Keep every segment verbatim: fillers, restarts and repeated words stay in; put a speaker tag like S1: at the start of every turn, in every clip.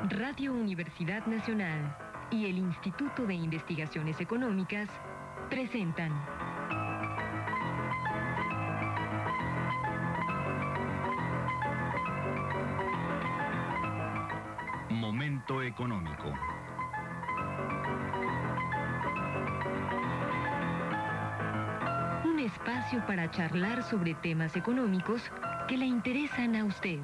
S1: Radio Universidad Nacional y el Instituto de Investigaciones Económicas presentan
S2: Momento Económico.
S1: Un espacio para charlar sobre temas económicos que le interesan a usted.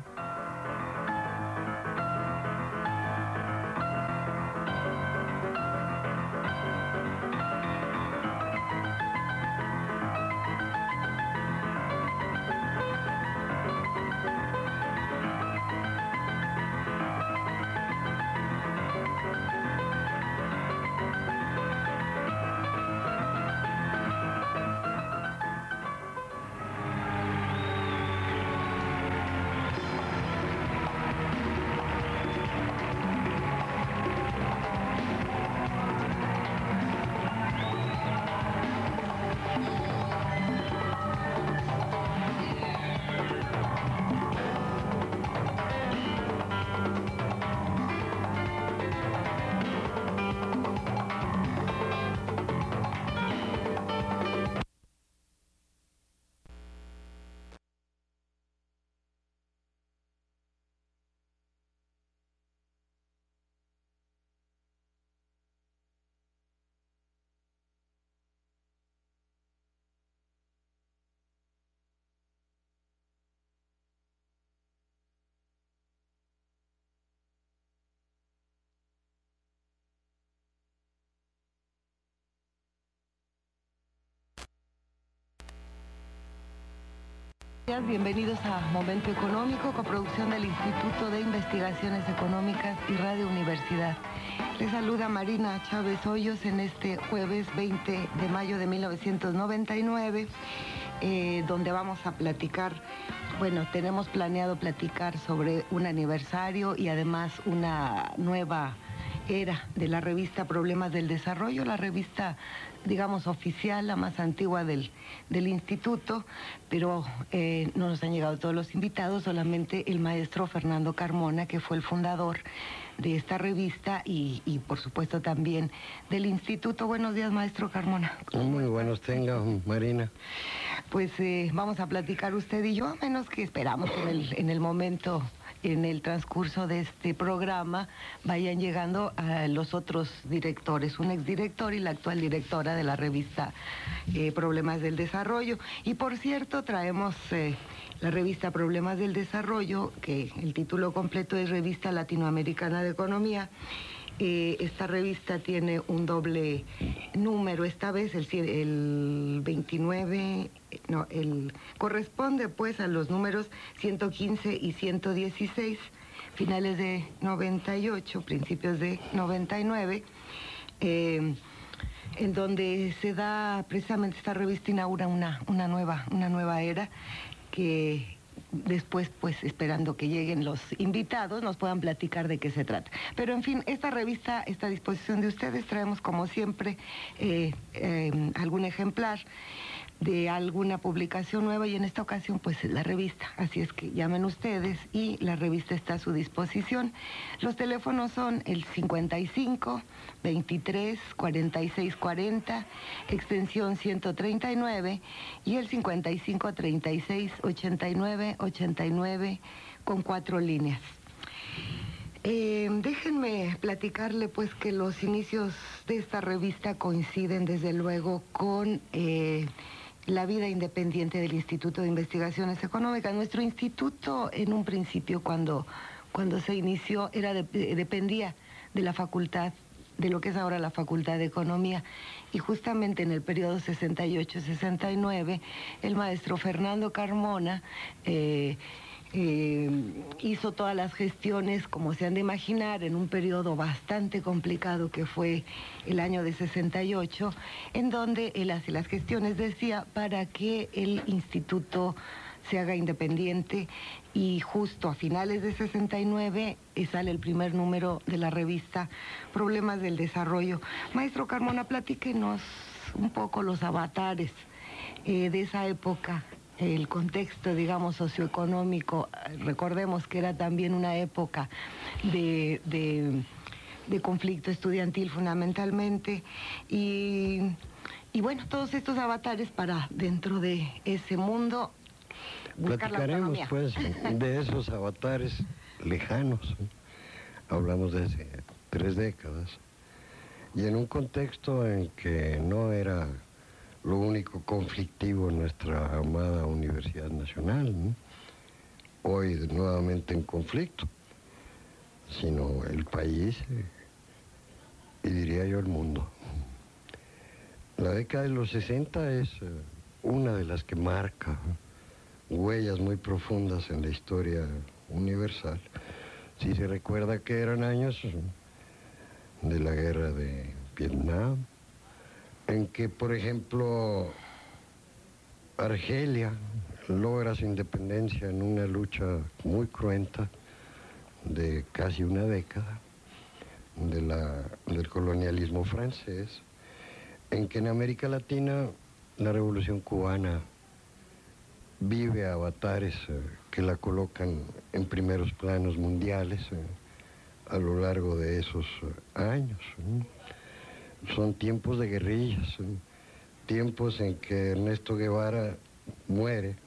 S3: Bienvenidos a Momento Económico, coproducción del Instituto de Investigaciones Económicas y Radio Universidad. Les saluda Marina Chávez Hoyos en este jueves veinte de mayo de mil novecientos noventa y nueve, eh, donde vamos a platicar, bueno, tenemos planeado platicar sobre un aniversario y además una nueva era de la revista Problemas del Desarrollo, la revista, digamos, oficial, la más antigua del, del instituto, pero eh, no nos han llegado todos los invitados, solamente el maestro Fernando Carmona, que fue el fundador de esta revista y, y por supuesto también del instituto. Buenos días, maestro Carmona.
S4: Muy buenos tenga, Marina.
S3: Pues eh, vamos a platicar usted y yo, a menos que esperamos en el, en el momento... en el transcurso de este programa vayan llegando a los otros directores, un exdirector y la actual directora de la revista eh, Problemas del Desarrollo. Y por cierto, traemos eh, la revista Problemas del Desarrollo, que el título completo es Revista Latinoamericana de Economía. Eh, esta revista tiene un doble número, esta vez el, el veintinueve, no, el corresponde pues a los números ciento quince y ciento dieciséis, finales de noventa y ocho, principios de noventa y nueve, eh, en donde se da precisamente esta revista inaugura una, una, nueva, una nueva era que... Después, pues, esperando que lleguen los invitados, nos puedan platicar de qué se trata. Pero, en fin, esta revista está a disposición de ustedes. Traemos, como siempre, eh, eh, algún ejemplar de alguna publicación nueva y en esta ocasión, pues, es la revista. Así es que llamen ustedes y la revista está a su disposición. Los teléfonos son el cincuenta y cinco, veintitrés, cuarenta y seis cuarenta, extensión ciento treinta y nueve y el cincuenta y cinco, treinta y seis, ochenta y nueve, ochenta y nueve con cuatro líneas. Eh, déjenme platicarle pues que los inicios de esta revista coinciden desde luego con eh, la vida independiente del Instituto de Investigaciones Económicas. Nuestro instituto en un principio cuando, cuando se inició era de, dependía de la facultad, de lo que es ahora la Facultad de Economía, y justamente en el periodo sesenta y ocho sesenta y nueve el maestro Fernando Carmona eh, eh, hizo todas las gestiones, como se han de imaginar, en un periodo bastante complicado que fue el año de sesenta y ocho, en donde él hace las gestiones, decía, para que el instituto se haga independiente, y justo a finales de sesenta y nueve eh, sale el primer número de la revista Problemas del Desarrollo. Maestro Carmona, platíquenos un poco los avatares eh, de esa época el contexto, digamos, socioeconómico. Recordemos que era también una época de, de, de conflicto estudiantil fundamentalmente, y, y bueno, todos estos avatares para dentro de ese mundo buscar la
S4: Platicaremos
S3: autonomía.
S4: pues de esos avatares lejanos, ¿eh? Hablamos de hace tres décadas, y en un contexto en que no era lo único conflictivo en nuestra amada Universidad Nacional, ¿no? Hoy nuevamente en conflicto, sino el país eh, y diría yo el mundo. La década de los sesenta es eh, una de las que marca ¿no? huellas muy profundas en la historia universal. Si se recuerda que eran años de la guerra de Vietnam, en que, por ejemplo, Argelia logra su independencia en una lucha muy cruenta de casi una década de la, del colonialismo francés, en que en América Latina la Revolución Cubana vive avatares eh, que la colocan en primeros planos mundiales eh, a lo largo de esos eh, años. ¿no? Son tiempos de guerrillas, ¿eh? tiempos en que Ernesto Guevara muere ¿eh?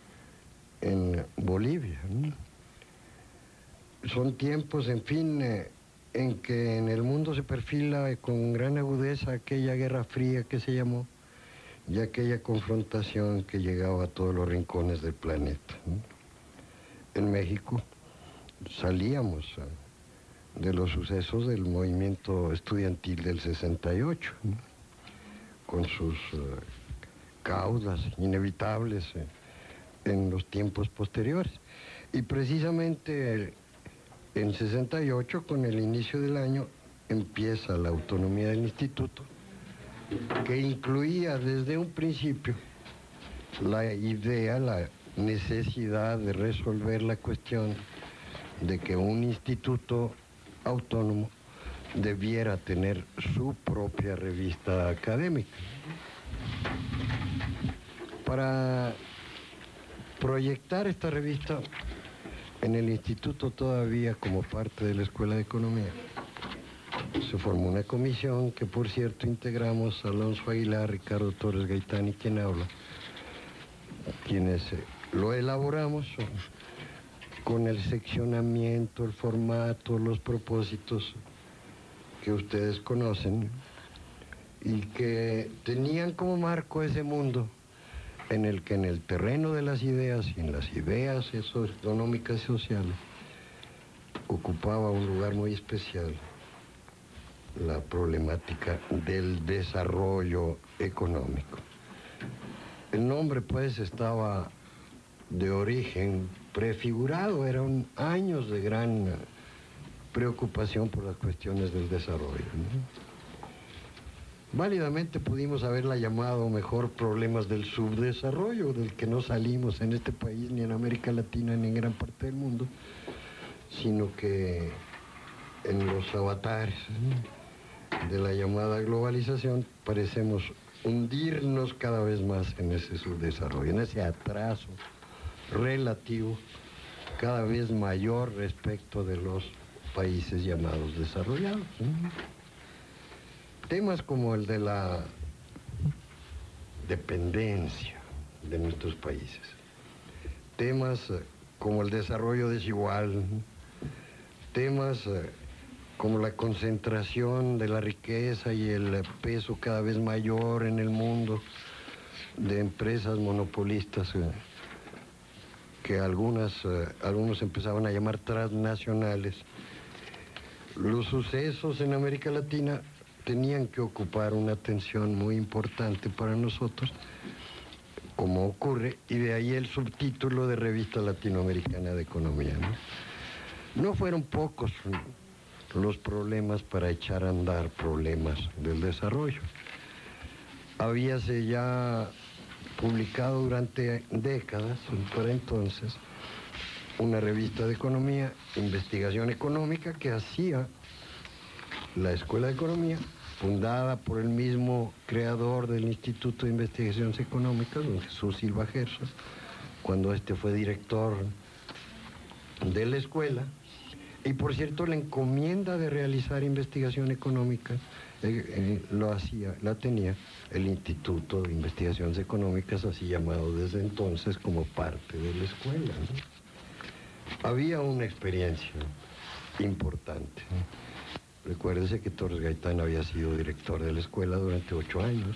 S4: en Bolivia. ¿no? Son tiempos, en fin, eh, en que en el mundo se perfila eh, con gran agudeza aquella Guerra Fría que se llamó, y aquella confrontación que llegaba a todos los rincones del planeta. ¿no? En México salíamos ¿eh? de los sucesos del movimiento estudiantil del sesenta y ocho, ¿no? con sus uh, causas inevitables eh, en los tiempos posteriores. Y precisamente en sesenta y ocho, con el inicio del año, empieza la autonomía del instituto, que incluía desde un principio la idea, la necesidad de resolver la cuestión de que un instituto autónomo debiera tener su propia revista académica. Para proyectar esta revista en el instituto, todavía como parte de la Escuela de Economía, se formó una comisión que, por cierto, integramos Alonso Aguilar, Ricardo Torres Gaitán y quien habla, quienes eh, lo elaboramos con el seccionamiento, el formato, los propósitos que ustedes conocen, y que tenían como marco ese mundo en el que en el terreno de las ideas y en las ideas económicas y sociales ocupaba un lugar muy especial la problemática del desarrollo económico. El nombre pues estaba de origen prefigurado, eran años de gran preocupación por las cuestiones del desarrollo, ¿no? Válidamente pudimos haberla llamado mejor problemas del subdesarrollo, del que no salimos en este país, ni en América Latina, ni en gran parte del mundo, sino que en los avatares, ¿no? de la llamada globalización parecemos hundirnos cada vez más en ese subdesarrollo, en ese atraso relativo cada vez mayor respecto de los países llamados desarrollados. ¿no? Temas como el de la dependencia de nuestros países, temas eh, como el desarrollo desigual, ¿no? temas eh, como la concentración de la riqueza y el peso cada vez mayor en el mundo de empresas monopolistas eh, que algunas, eh, algunos empezaban a llamar transnacionales. Los sucesos en América Latina tenían que ocupar una atención muy importante para nosotros, como ocurre, y de ahí el subtítulo de Revista Latinoamericana de Economía. No, no fueron pocos los problemas para echar a andar problemas del desarrollo. Habíase ya publicado durante décadas, para entonces, una revista de economía, Investigación Económica, que hacía la Escuela de Economía, fundada por el mismo creador del Instituto de Investigaciones Económicas, don Jesús Silva Gerson, cuando este fue director de la escuela. Y por cierto, la encomienda de realizar investigación económica eh, eh, lo hacía, la tenía el Instituto de Investigaciones Económicas, así llamado desde entonces, como parte de la escuela, ¿no? Había una experiencia importante. Recuérdese que Torres Gaitán había sido director de la escuela durante ocho años.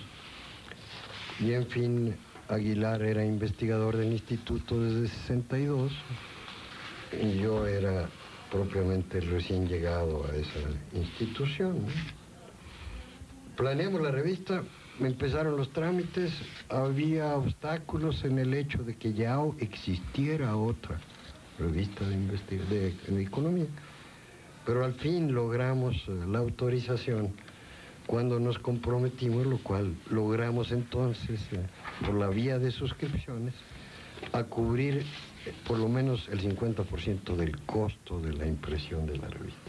S4: Y en fin, Aguilar era investigador del instituto desde sesenta y dos. Y yo era propiamente recién llegado a esa institución, ¿no? Planeamos la revista, empezaron los trámites, había obstáculos en el hecho de que ya existiera otra revista de, de, de economía, pero al fin logramos la autorización cuando nos comprometimos, lo cual logramos entonces, eh, por la vía de suscripciones, a cubrir eh, por lo menos el cincuenta por ciento del costo de la impresión de la revista.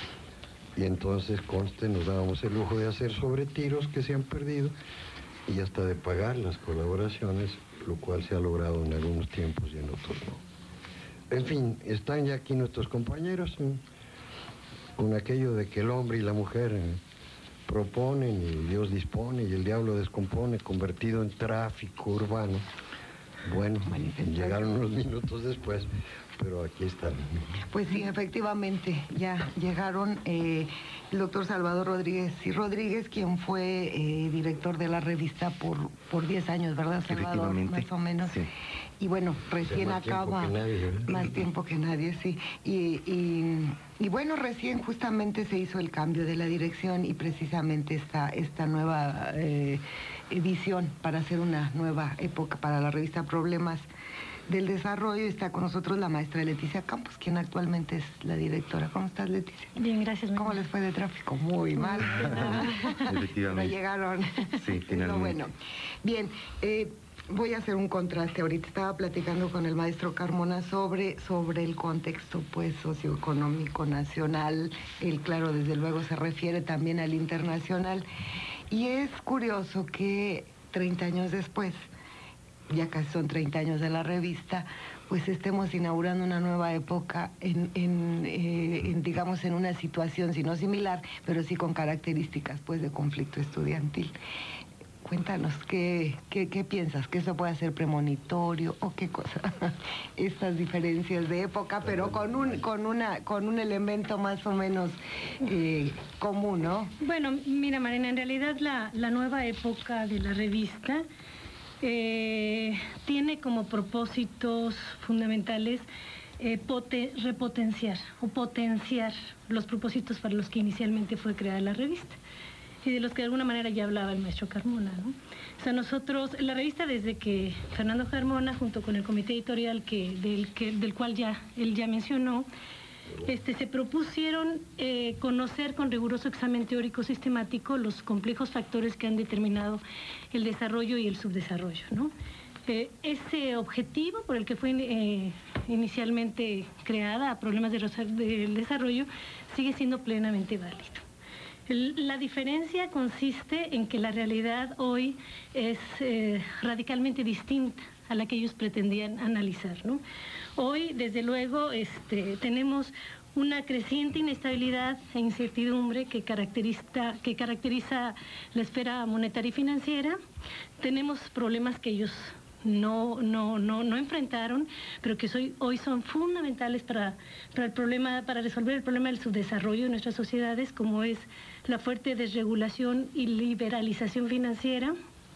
S4: Y entonces, conste, nos dábamos el lujo de hacer sobretiros que se han perdido y hasta de pagar las colaboraciones, lo cual se ha logrado en algunos tiempos y en otros no. En fin, están ya aquí nuestros compañeros eh, con aquello de que el hombre y la mujer eh, proponen y Dios dispone y el diablo descompone, convertido en tráfico urbano. Bueno, llegaron unos minutos después, pero aquí están.
S3: Pues sí, efectivamente, ya llegaron eh, el doctor Salvador Rodríguez y Rodríguez, quien fue eh, director de la revista por, por diez años, ¿verdad, Salvador? Más o menos. Sí. Y bueno, recién
S4: más
S3: acaba...
S4: Tiempo que nadie,
S3: más tiempo que nadie, sí. Y, y, y bueno, recién justamente se hizo el cambio de la dirección y precisamente esta, esta nueva eh, edición para hacer una nueva época para la revista Problemas del Desarrollo. Está con nosotros la maestra Leticia Campos, quien actualmente es la directora. ¿Cómo estás, Leticia?
S5: Bien, gracias.
S3: ¿Cómo les fue de tráfico? Muy mal.
S6: Efectivamente.
S3: No llegaron.
S6: Sí, finalmente.
S3: Bueno, bien, eh, voy a hacer un contraste. Ahorita estaba platicando con el maestro Carmona sobre, sobre el contexto pues socioeconómico nacional. Él, claro, desde luego se refiere también al internacional. Y es curioso que treinta años después, ya casi son treinta años de la revista, pues estemos inaugurando una nueva época en, en, eh, en, digamos, en una situación, si no similar, pero sí con características, pues, de conflicto estudiantil. Cuéntanos, ¿qué, qué, qué piensas? ¿Que eso puede ser premonitorio o qué cosa? Estas diferencias de época, pero con un, con una, con un elemento más o menos eh, común, ¿no?
S5: Bueno, mira, Marina, en realidad la, la nueva época de la revista Eh, tiene como propósitos fundamentales eh, poten repotenciar o potenciar los propósitos para los que inicialmente fue creada la revista y de los que de alguna manera ya hablaba el maestro Carmona, ¿no? O sea, nosotros, la revista desde que Fernando Carmona, junto con el comité editorial que, del, que, del cual ya él ya mencionó, Este, se propusieron eh, conocer con riguroso examen teórico sistemático los complejos factores que han determinado el desarrollo y el subdesarrollo, ¿no? Eh, ese objetivo por el que fue eh, inicialmente creada a problemas de, del desarrollo sigue siendo plenamente válido. El, la diferencia consiste en que la realidad hoy es eh, radicalmente distinta a la que ellos pretendían analizar, ¿no? Hoy, desde luego, este, tenemos una creciente inestabilidad e incertidumbre que caracteriza, que caracteriza la esfera monetaria y financiera. Tenemos problemas que ellos no, no, no, no enfrentaron, pero que hoy, hoy son fundamentales para, para, el problema, para resolver el problema del subdesarrollo de nuestras sociedades, como es la fuerte desregulación y liberalización financiera.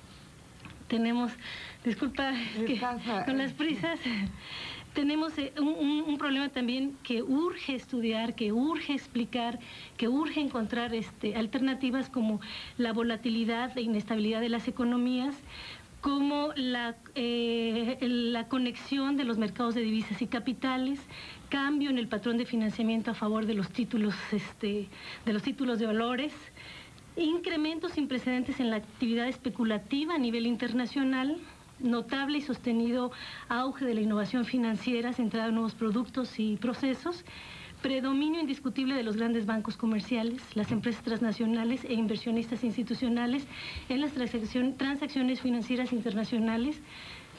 S5: Tenemos, disculpa, es que con las prisas... Tenemos un, un, un problema también que urge estudiar, que urge explicar, que urge encontrar este, alternativas como la volatilidad e inestabilidad de las economías, como la, eh, la conexión de los mercados de divisas y capitales, cambio en el patrón de financiamiento a favor de los títulos, este, de los títulos de valores, incrementos sin precedentes en la actividad especulativa a nivel internacional, notable y sostenido auge de la innovación financiera centrada en nuevos productos y procesos, predominio indiscutible de los grandes bancos comerciales, las empresas transnacionales e inversionistas institucionales en las transacción, transacciones financieras internacionales.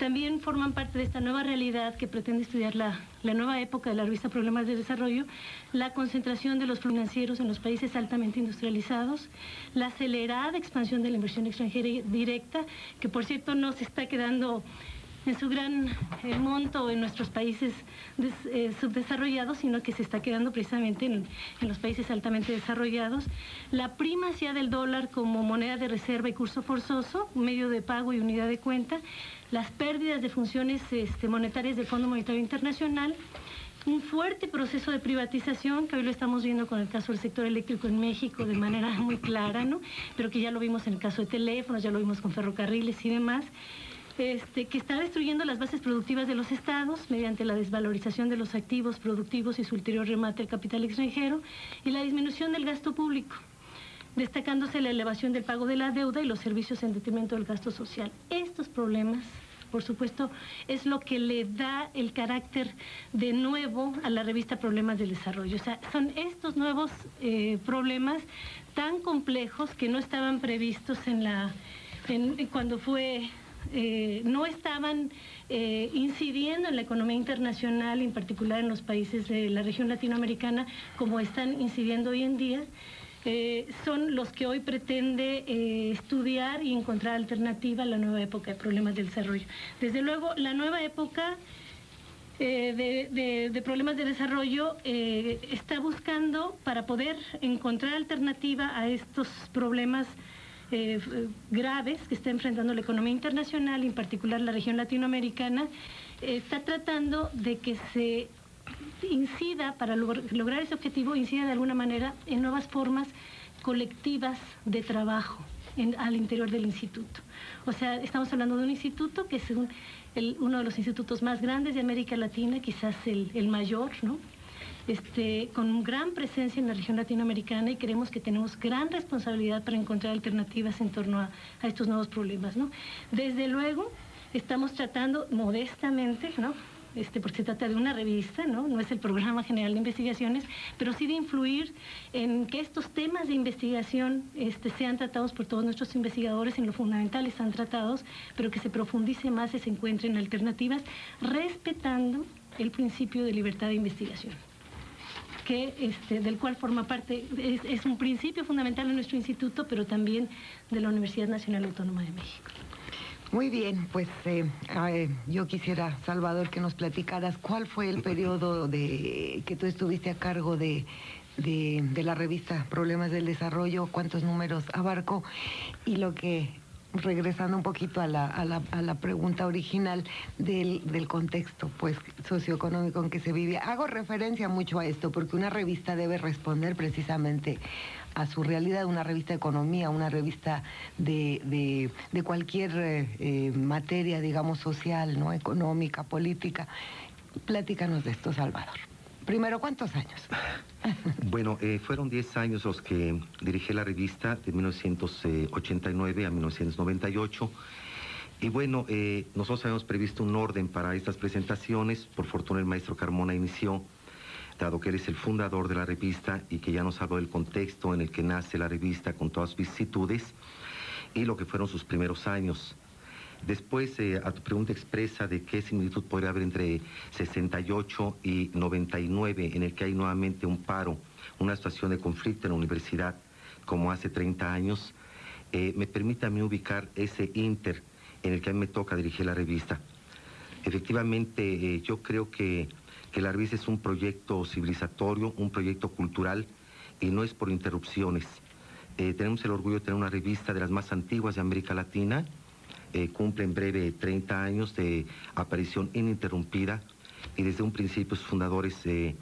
S5: También forman parte de esta nueva realidad que pretende estudiar la, la nueva época de la revista Problemas de Desarrollo, la concentración de los flujos financieros en los países altamente industrializados, la acelerada expansión de la inversión extranjera directa, que por cierto no se está quedando en su gran eh, monto en nuestros países des, eh, subdesarrollados, sino que se está quedando precisamente en, en los países altamente desarrollados. La primacía del dólar como moneda de reserva y curso forzoso, medio de pago y unidad de cuenta, las pérdidas de funciones este, monetarias del Fondo Monetario Internacional, un fuerte proceso de privatización, que hoy lo estamos viendo con el caso del sector eléctrico en México de manera muy clara, ¿no? Pero que ya lo vimos en el caso de teléfonos, ya lo vimos con ferrocarriles y demás. Este, que está destruyendo las bases productivas de los estados mediante la desvalorización de los activos productivos y su ulterior remate al capital extranjero, y la disminución del gasto público, destacándose la elevación del pago de la deuda y los servicios en detrimento del gasto social. Estos problemas, por supuesto, es lo que le da el carácter de nuevo a la revista Problemas del Desarrollo. O sea, son estos nuevos eh, problemas tan complejos que no estaban previstos en la, en, cuando fue... Eh, no estaban eh, incidiendo en la economía internacional, en particular en los países de la región latinoamericana, como están incidiendo hoy en día. Eh, son los que hoy pretende eh, estudiar y encontrar alternativa a la nueva época de problemas del desarrollo. Desde luego, la nueva época eh, de, de, de problemas de desarrollo eh, está buscando, para poder encontrar alternativa a estos problemas Eh, graves que está enfrentando la economía internacional, en particular la región latinoamericana, eh, está tratando de que se incida, para log lograr ese objetivo, incida de alguna manera en nuevas formas colectivas de trabajo en, al interior del instituto. O sea, estamos hablando de un instituto que es un, el, uno de los institutos más grandes de América Latina, quizás el, el mayor, ¿no? Este, con gran presencia en la región latinoamericana, y creemos que tenemos gran responsabilidad para encontrar alternativas en torno a, a estos nuevos problemas, ¿no? Desde luego, estamos tratando modestamente, ¿no? Este, porque se trata de una revista, ¿no? No es el Programa General de Investigaciones, pero sí de influir en que estos temas de investigación este, sean tratados por todos nuestros investigadores, en lo fundamental están tratados, pero que se profundice más y se encuentren alternativas, respetando el principio de libertad de investigación, que este, del cual forma parte, es, es un principio fundamental en nuestro instituto, pero también de la Universidad Nacional Autónoma de México.
S3: Muy bien, pues eh, eh, yo quisiera, Salvador, que nos platicaras cuál fue el periodo de que tú estuviste a cargo de, de, de la revista Problemas del Desarrollo, cuántos números abarcó, y lo que... regresando un poquito a la, a la, a la pregunta original del, del contexto pues socioeconómico en que se vivía. Hago referencia mucho a esto porque una revista debe responder precisamente a su realidad, una revista de economía, una revista de, de, de cualquier eh, materia, digamos, social, ¿no? Económica, política. Platícanos de esto, Salvador. Primero, ¿cuántos años?
S6: Bueno, eh, fueron diez años los que dirigí la revista, de mil novecientos ochenta y nueve a mil novecientos noventa y ocho. Y bueno, eh, nosotros habíamos previsto un orden para estas presentaciones. Por fortuna el maestro Carmona inició, dado que él es el fundador de la revista y que ya nos habló del contexto en el que nace la revista con todas sus vicisitudes y lo que fueron sus primeros años. Después, eh, a tu pregunta expresa de qué similitud podría haber entre sesenta y ocho y noventa y nueve, en el que hay nuevamente un paro, una situación de conflicto en la universidad, como hace treinta años, eh, me permite a mí ubicar ese inter en el que a mí me toca dirigir la revista. Efectivamente, eh, yo creo que, que la revista es un proyecto civilizatorio, un proyecto cultural, y no es por interrupciones. Eh, tenemos el orgullo de tener una revista de las más antiguas de América Latina. Eh, cumple en breve treinta años de aparición ininterrumpida, y desde un principio sus fundadores eh,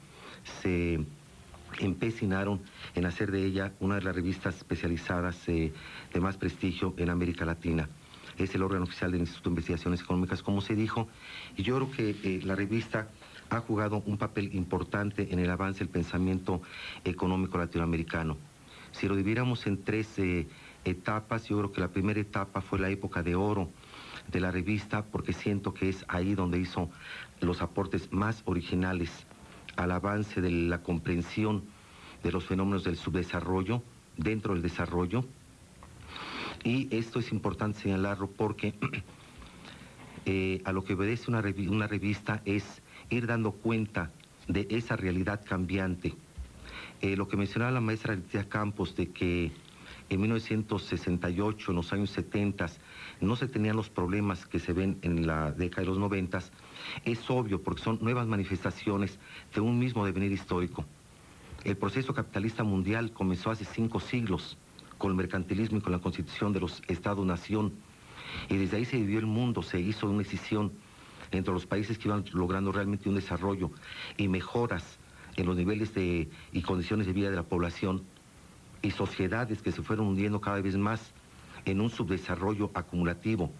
S6: se empecinaron en hacer de ella una de las revistas especializadas eh, de más prestigio en América Latina. Es el órgano oficial del Instituto de Investigaciones Económicas, como se dijo, y yo creo que eh, la revista ha jugado un papel importante en el avance del pensamiento económico latinoamericano. Si lo dividiéramos en tres eh, etapas, yo creo que la primera etapa fue la época de oro de la revista, porque siento que es ahí donde hizo los aportes más originales al avance de la comprensión de los fenómenos del subdesarrollo dentro del desarrollo. Y esto es importante señalarlo porque eh, a lo que obedece una, revi una revista es ir dando cuenta de esa realidad cambiante. Eh, lo que mencionaba la maestra Leticia Campos, de que en mil novecientos sesenta y ocho, en los años setenta, no se tenían los problemas que se ven en la década de los noventa, es obvio porque son nuevas manifestaciones de un mismo devenir histórico. El proceso capitalista mundial comenzó hace cinco siglos con el mercantilismo y con la constitución de los Estados-nación, y desde ahí se vivió el mundo, se hizo una escisión entre los países que iban logrando realmente un desarrollo y mejoras en los niveles de, y condiciones de vida de la población, y sociedades que se fueron hundiendo cada vez más en un subdesarrollo acumulativo.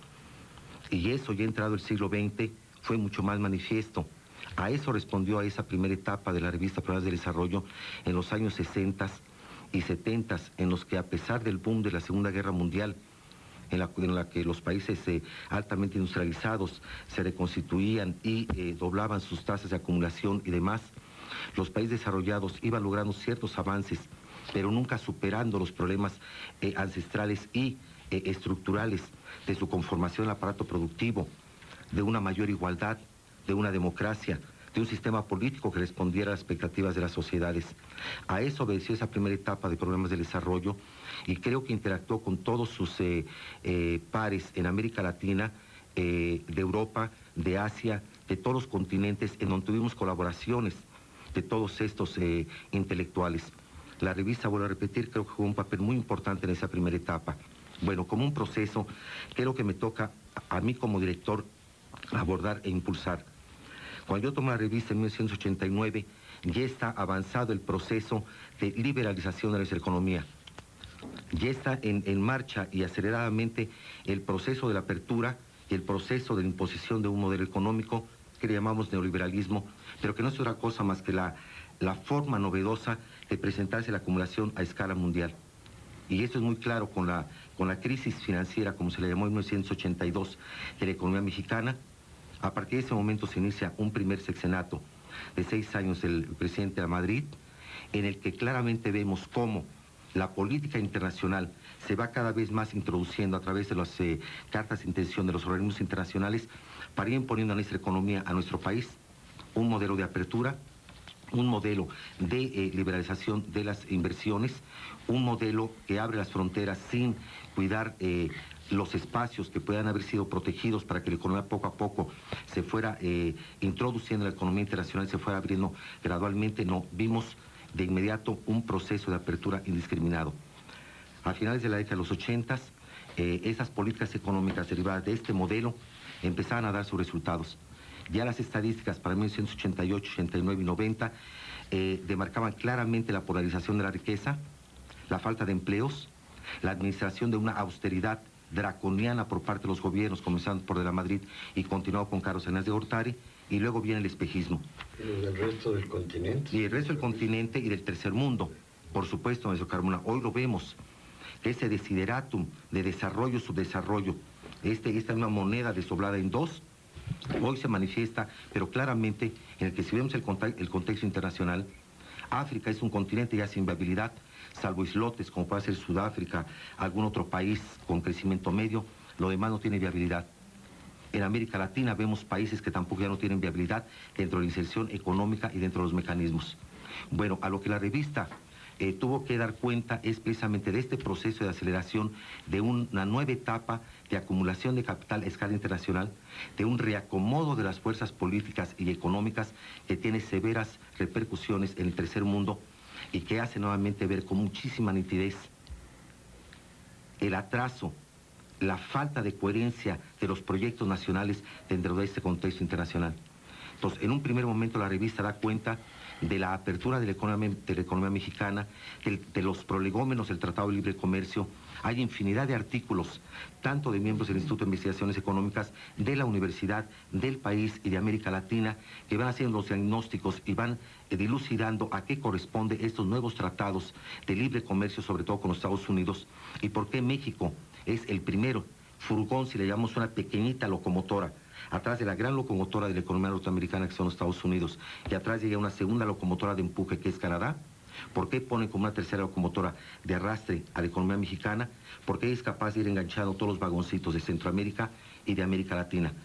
S6: Y eso, ya entrado el siglo veinte, fue mucho más manifiesto. A eso respondió a esa primera etapa de la revista Problemas del Desarrollo en los años sesenta y setenta, en los que, a pesar del boom de la Segunda Guerra Mundial, en la, en la que los países eh, altamente industrializados se reconstituían y eh, doblaban sus tasas de acumulación y demás, los países desarrollados iban logrando ciertos avances, pero nunca superando los problemas eh, ancestrales y eh, estructurales de su conformación del aparato productivo, de una mayor igualdad, de una democracia, de un sistema político que respondiera a las expectativas de las sociedades. A eso obedeció esa primera etapa de Problemas del Desarrollo, y creo que interactuó con todos sus eh, eh, pares en América Latina, eh, de Europa, de Asia, de todos los continentes, en donde tuvimos colaboraciones de todos estos eh, intelectuales. La revista, vuelvo a repetir, creo que jugó un papel muy importante en esa primera etapa. Bueno, como un proceso, creo que me toca a mí como director abordar e impulsar. Cuando yo tomé la revista en mil novecientos ochenta y nueve, ya está avanzado el proceso de liberalización de nuestra economía. Ya está en, en marcha y aceleradamente el proceso de la apertura y el proceso de la imposición de un modelo económico que le llamamos neoliberalismo, pero que no es otra cosa más que la, la forma novedosa de presentarse la acumulación a escala mundial. Y esto es muy claro con la, con la crisis financiera, como se le llamó en mil novecientos ochenta y dos, de la economía mexicana. A partir de ese momento se inicia un primer sexenato de seis años del presidente de Madrid, en el que claramente vemos cómo la política internacional se va cada vez más introduciendo a través de las eh, cartas de intención de los organismos internacionales para ir imponiendo a nuestra economía, a nuestro país, un modelo de apertura, un modelo de eh, liberalización de las inversiones, un modelo que abre las fronteras sin cuidar eh, los espacios que puedan haber sido protegidos para que la economía poco a poco se fuera eh, introduciendo en la economía internacional, se fuera abriendo gradualmente. No, vimos de inmediato un proceso de apertura indiscriminado. A finales de la década de los ochentas, eh, esas políticas económicas derivadas de este modelo empezaban a dar sus resultados. Ya las estadísticas para mil novecientos ochenta y ocho, ochenta y nueve y noventa eh, demarcaban claramente la polarización de la riqueza, la falta de empleos, la administración de una austeridad draconiana por parte de los gobiernos, comenzando por de la Madrid y continuado con Carlos Salinas de Gortari, y luego viene el espejismo.
S4: ¿Y el resto del continente?
S6: Y el resto del continente y del tercer mundo, por supuesto, maestro Carmona. Hoy lo vemos, ese desideratum de desarrollo, subdesarrollo, este, esta misma moneda desdoblada en dos, hoy se manifiesta, pero claramente, en el que si vemos el, el contexto internacional, África es un continente ya sin viabilidad, salvo islotes como puede ser Sudáfrica, algún otro país con crecimiento medio, lo demás no tiene viabilidad. En América Latina vemos países que tampoco ya no tienen viabilidad dentro de la inserción económica y dentro de los mecanismos. Bueno, a lo que la revista eh, tuvo que dar cuenta es precisamente de este proceso de aceleración de una nueva etapa de acumulación de capital a escala internacional, de un reacomodo de las fuerzas políticas y económicas que tiene severas repercusiones en el tercer mundo y que hace nuevamente ver con muchísima nitidez el atraso, la falta de coherencia de los proyectos nacionales dentro de este contexto internacional. Entonces, en un primer momento la revista da cuenta de la apertura de la economía, de la economía mexicana, de, de los prolegómenos del Tratado de Libre Comercio. Hay infinidad de artículos, tanto de miembros del Instituto de Investigaciones Económicas, de la universidad, del país y de América Latina, que van haciendo los diagnósticos y van eh, dilucidando a qué corresponde estos nuevos tratados de libre comercio, sobre todo con los Estados Unidos, y por qué México es el primero furgón, si le llamamos una pequeñita locomotora, atrás de la gran locomotora de la economía norteamericana que son los Estados Unidos, y atrás llega una segunda locomotora de empuje que es Canadá. ¿Por qué ponen como una tercera locomotora de arrastre a la economía mexicana? Porque es capaz de ir enganchando todos los vagoncitos de Centroamérica y de América Latina.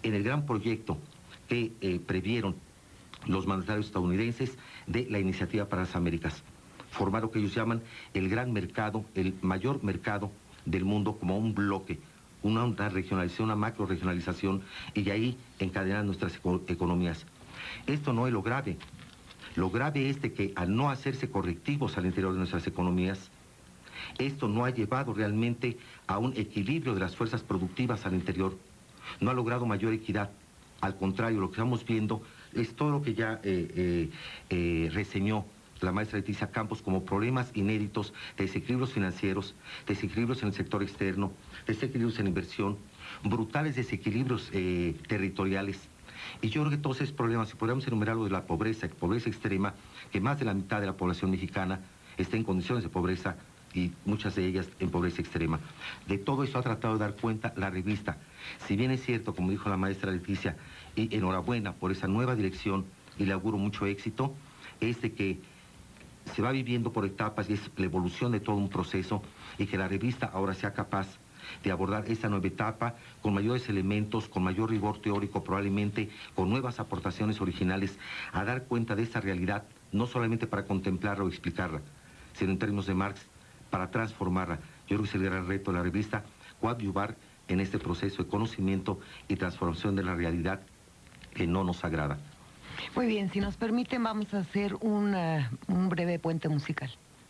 S6: en el gran proyecto que eh, previeron los mandatarios estadounidenses de la Iniciativa para las Américas. Formar lo que ellos llaman el gran mercado, el mayor mercado del mundo como un bloque, una, una regionalización, una macro regionalización, y de ahí encadenar nuestras eco economías. Esto no es lo grave. Lo grave es de que al no hacerse correctivos al interior de nuestras economías, esto no ha llevado realmente a un equilibrio de las fuerzas productivas al interior. No ha logrado mayor equidad. Al contrario, lo que estamos viendo es todo lo que ya eh, eh, eh, reseñó la maestra Leticia Campos como problemas inéditos de desequilibrios financieros, desequilibrios en el sector externo, desequilibrios en inversión, brutales desequilibrios eh, territoriales. Y yo creo que todos esos problemas, si podríamos enumerar lo de la pobreza, pobreza extrema, que más de la mitad de la población mexicana está en condiciones de pobreza y muchas de ellas en pobreza extrema. De todo eso ha tratado de dar cuenta la revista. Si bien es cierto, como dijo la maestra Leticia, y enhorabuena por esa nueva dirección y le auguro mucho éxito, es de que se va viviendo por etapas y es la evolución de todo un proceso y que la revista ahora sea capaz de abordar esta nueva etapa con mayores elementos, con mayor rigor teórico, probablemente con nuevas aportaciones originales, a dar cuenta de esta realidad, no solamente para contemplarla o explicarla, sino en términos de Marx, para transformarla. Yo creo que es el gran reto de la revista, coadyuvar en este proceso de conocimiento y transformación de la realidad que no nos agrada.
S3: Muy bien, si nos permiten vamos a hacer un, uh, un breve puente musical.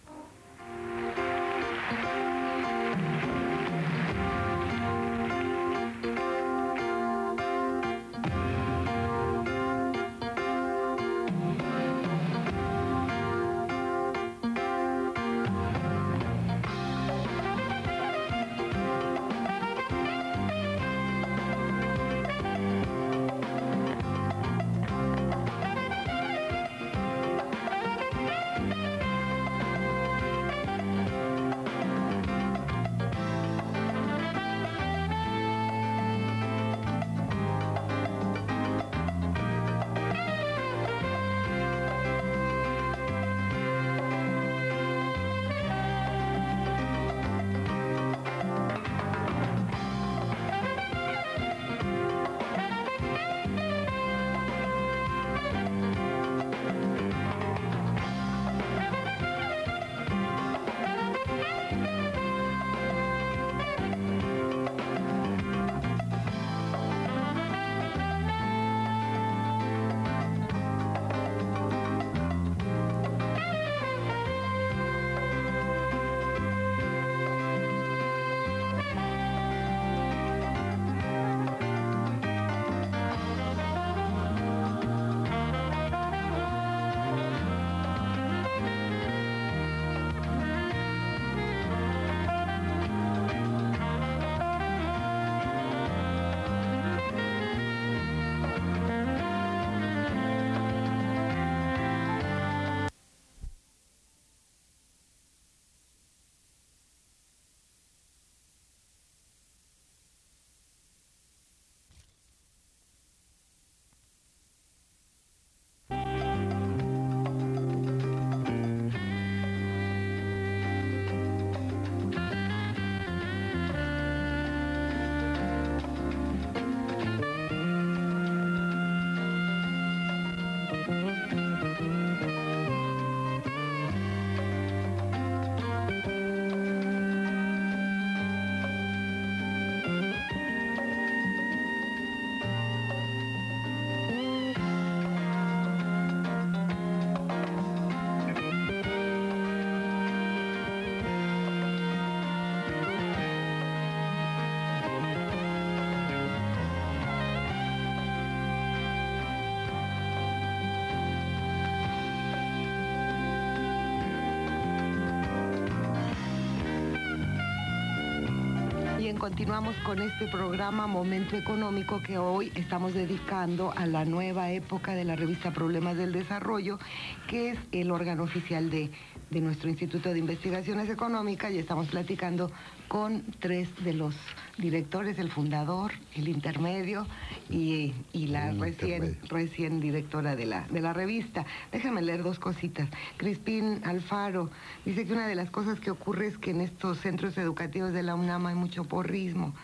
S3: Continuamos con este programa Momento Económico que hoy estamos dedicando a la nueva época de la revista Problemas del Desarrollo, que es el órgano oficial de, de nuestro Instituto de Investigaciones Económicas, y estamos platicando con tres de los directores, el fundador, el intermedio y, y la
S4: el
S3: recién, recién directora de la, de la revista. Déjame leer dos cositas. Crispín Alfaro dice que una de las cosas que ocurre es que en estos centros educativos de la UNAM hay mucho porrismo,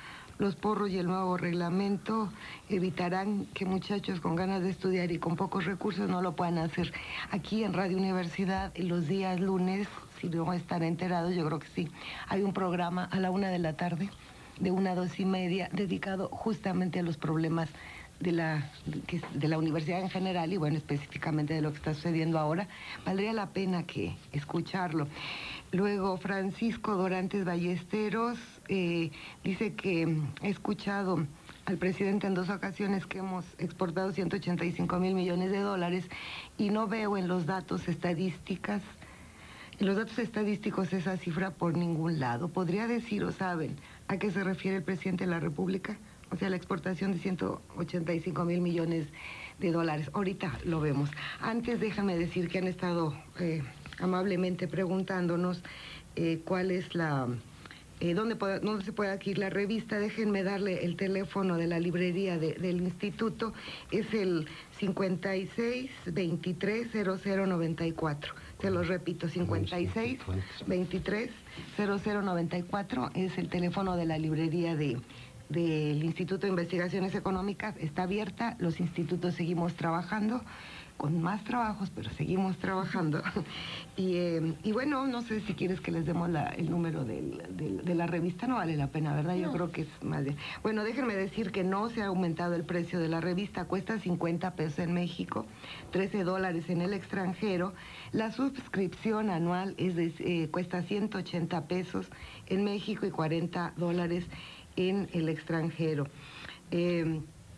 S3: Los porros y el nuevo reglamento evitarán que muchachos con ganas de estudiar y con pocos recursos no lo puedan hacer. Aquí en Radio Universidad, los días lunes, si no están enterados, yo creo que sí, hay un programa a la una de la tarde, de una a dos y media, dedicado justamente a los problemas de la, de la universidad en general y bueno, específicamente de lo que está sucediendo ahora. Valdría la pena que escucharlo. Luego, Francisco Dorantes Ballesteros eh, dice que he escuchado al presidente en dos ocasiones que hemos exportado ciento ochenta y cinco mil millones de dólares y no veo en los datos estadísticas, en los datos estadísticos esa cifra por ningún lado. ¿Podría decir o saben a qué se refiere el presidente de la República? O sea, la exportación de ciento ochenta y cinco mil millones de dólares. Ahorita lo vemos. Antes déjame decir que han estado eh, amablemente preguntándonos eh, cuál es la... Eh, ¿dónde, puede, ¿Dónde se puede adquirir la revista? Déjenme darle el teléfono de la librería de, del instituto. Es el cincuenta y seis veintitrés cero cero noventa y cuatro. Se los repito, cincuenta y seis veintitrés cero cero noventa y cuatro es el teléfono de la librería de... del Instituto de Investigaciones Económicas. Está abierta, los institutos seguimos trabajando, con más trabajos, pero seguimos trabajando. Y, eh, y bueno, no sé si quieres que les demos la, el número del, del, de la revista, no vale la pena, ¿verdad? Yo no. creo que es más de... Bueno, déjenme decir que no se ha aumentado el precio de la revista, cuesta cincuenta pesos en México, trece dólares en el extranjero. La suscripción anual es de, eh, cuesta ciento ochenta pesos en México y cuarenta dólares en el extranjero. Eh,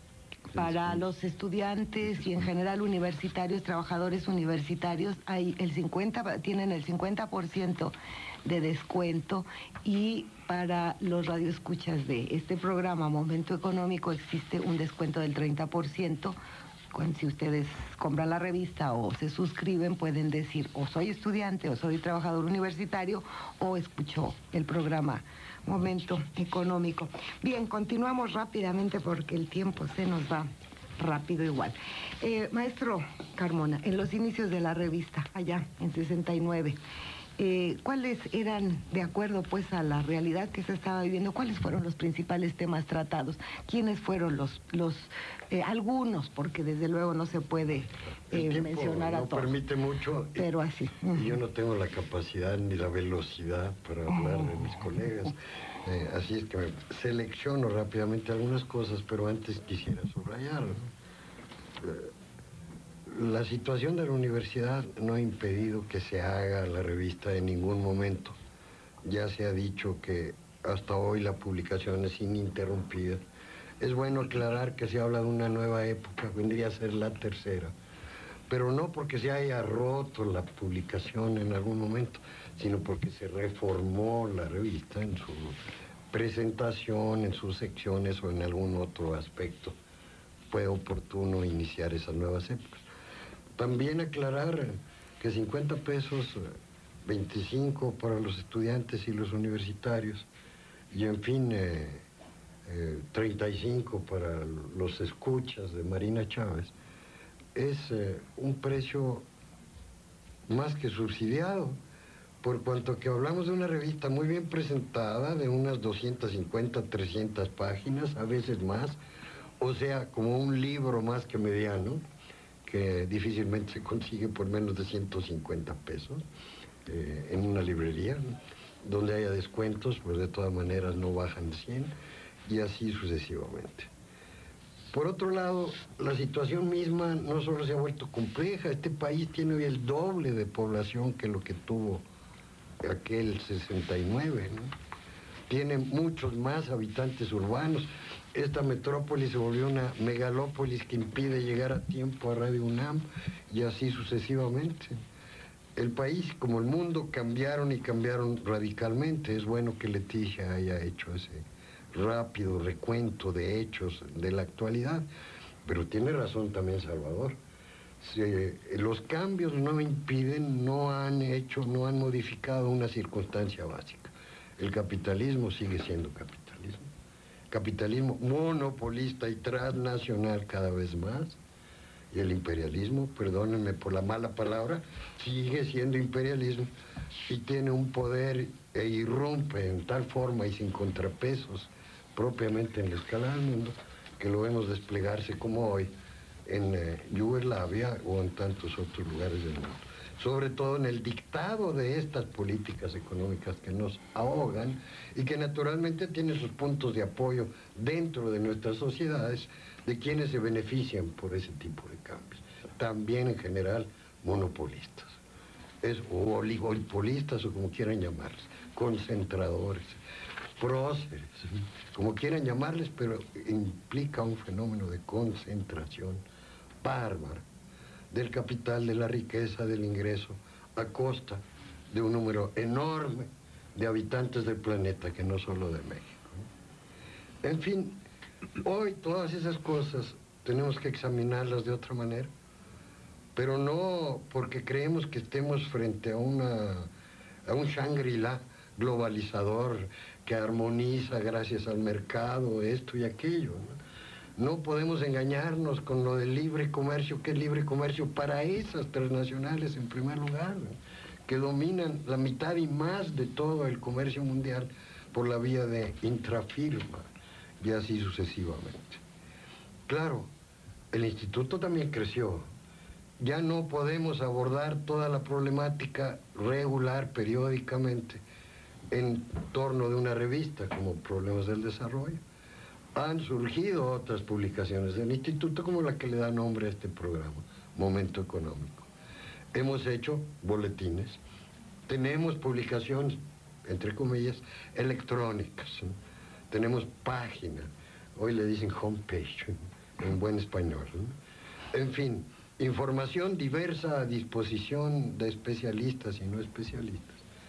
S3: para los estudiantes y en general universitarios, trabajadores universitarios, hay el cincuenta, tienen el cincuenta por ciento de descuento y para los radioescuchas de este programa Momento Económico existe un descuento del treinta por ciento. Cuando, si ustedes compran la revista o se suscriben, pueden decir o soy estudiante o soy trabajador universitario o escucho el programa Momento Económico. Bien, continuamos rápidamente porque el tiempo se nos va rápido igual. Eh, maestro Carmona, en los inicios de la revista, allá en sesenta y nueve, eh, ¿cuáles eran, de acuerdo pues a la realidad que se estaba viviendo, cuáles fueron los principales temas tratados? ¿Quiénes fueron los, los eh, algunos, porque desde luego no se puede eh, mencionar
S4: no
S3: a todos?
S4: No permite mucho.
S3: Pero así.
S4: Y yo no tengo la capacidad ni la velocidad para hablar de mis colegas. Eh, así es que me selecciono rápidamente algunas cosas, pero antes quisiera subrayar. Eh, la situación de la universidad no ha impedido que se haga la revista en ningún momento. Ya se ha dicho que hasta hoy la publicación es ininterrumpida. Es bueno aclarar que se habla de una nueva época, vendría a ser la tercera, pero no porque se haya roto la publicación en algún momento, sino porque se reformó la revista en su presentación, en sus secciones o en algún otro aspecto. Fue oportuno iniciar esas nuevas épocas. También aclarar que cincuenta pesos, veinticinco para los estudiantes y los universitarios, y en fin, eh, eh, treinta y cinco para los escuchas de Marina Chávez, es eh, un precio más que subsidiado, por cuanto que hablamos de una revista muy bien presentada, de unas doscientas cincuenta, trescientas páginas, a veces más, o sea, como un libro más que mediano, que difícilmente se consigue por menos de ciento cincuenta pesos eh, en una librería, donde haya descuentos, pues de todas maneras no bajan de cien, y así sucesivamente. Por otro lado, la situación misma no solo se ha vuelto compleja, este país tiene hoy el doble de población que lo que tuvo aquel sesenta y nueve, ¿no? Tiene muchos más habitantes urbanos. Esta metrópolis se volvió una megalópolis que impide llegar a tiempo a Radio UNAM y así sucesivamente. El país, como el mundo, cambiaron y cambiaron radicalmente. Es bueno que Leticia haya hecho ese rápido recuento de hechos de la actualidad, pero tiene razón también Salvador. Si, eh, los cambios no impiden, no han hecho, no han modificado una circunstancia básica. El capitalismo sigue siendo capitalismo. Capitalismo monopolista y transnacional cada vez más. Y el imperialismo, perdónenme por la mala palabra, sigue siendo imperialismo y tiene un poder e irrumpe en tal forma y sin contrapesos propiamente en la escala del mundo, que lo vemos desplegarse como hoy en eh, Yugoslavia o en tantos otros lugares del mundo. Sobre todo en el dictado de estas políticas económicas que nos ahogan y que naturalmente tienen sus puntos de apoyo dentro de nuestras sociedades de quienes se benefician por ese tipo de cambios. También en general monopolistas, es, o oligopolistas o como quieran llamarles, concentradores, próceres, como quieran llamarles, pero implica un fenómeno de concentración bárbara del capital, de la riqueza, del ingreso, a costa de un número enorme de habitantes del planeta, que no solo de México. En fin, hoy todas esas cosas tenemos que examinarlas de otra manera, pero no porque creemos que estemos frente a, una, a un Shangri-La globalizador que armoniza gracias al mercado, esto y aquello, ¿no? No podemos engañarnos con lo del libre comercio, que es libre comercio para esas transnacionales en primer lugar, ¿no?, que dominan la mitad y más de todo el comercio mundial por la vía de intrafirma y así sucesivamente. Claro, el instituto también creció. Ya no podemos abordar toda la problemática regular, periódicamente, en torno de una revista como Problemas del Desarrollo. Han surgido otras publicaciones del instituto como la que le da nombre a este programa, Momento Económico. Hemos hecho boletines, tenemos publicaciones, entre comillas, electrónicas, ¿sí? Tenemos página, hoy le dicen homepage, en buen español, ¿sí? En fin, información diversa a disposición de especialistas y no especialistas,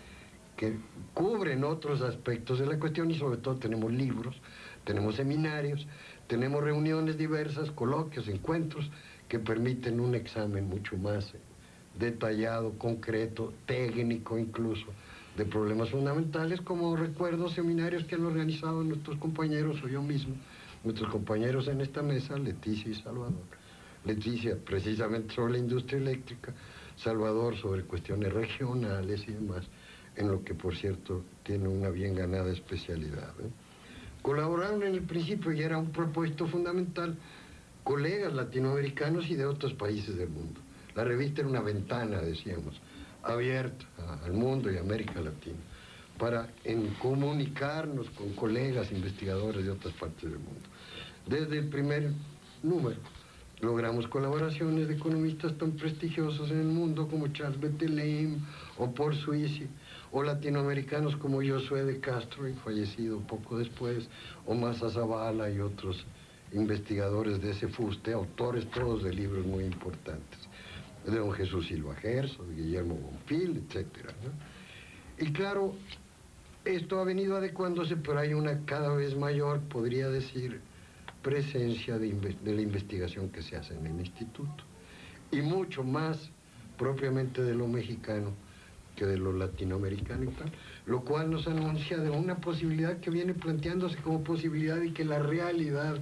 S4: que cubren otros aspectos de la cuestión, y sobre todo tenemos libros, tenemos seminarios, tenemos reuniones diversas, coloquios, encuentros, que permiten un examen mucho más detallado, concreto, técnico incluso, de problemas fundamentales, como recuerdo seminarios que han organizado nuestros compañeros o yo mismo, nuestros compañeros en esta mesa, Leticia y Salvador. Leticia precisamente sobre la industria eléctrica, Salvador sobre cuestiones regionales y demás, en lo que por cierto tiene una bien ganada especialidad, ¿eh? Colaboraron en el principio y era un propósito fundamental colegas latinoamericanos y de otros países del mundo. La revista era una ventana, decíamos, abierta al mundo y a América Latina, para en comunicarnos con colegas investigadores de otras partes del mundo. Desde el primer número logramos colaboraciones de economistas tan prestigiosos en el mundo como Charles Bettelheim o Paul Suisse, o latinoamericanos como Josué de Castro, fallecido poco después, o Massa Zavala y otros investigadores de ese fuste, autores todos de libros muy importantes, de don Jesús Silva Gerso, de Guillermo Bonfil, etcétera, ¿no? Y claro, esto ha venido adecuándose, pero hay una cada vez mayor, podría decir, presencia de, de la investigación que se hace en el instituto, y mucho más propiamente de lo mexicano que de lo latinoamericano y tal, lo cual nos anuncia de una posibilidad que viene planteándose como posibilidad y que la realidad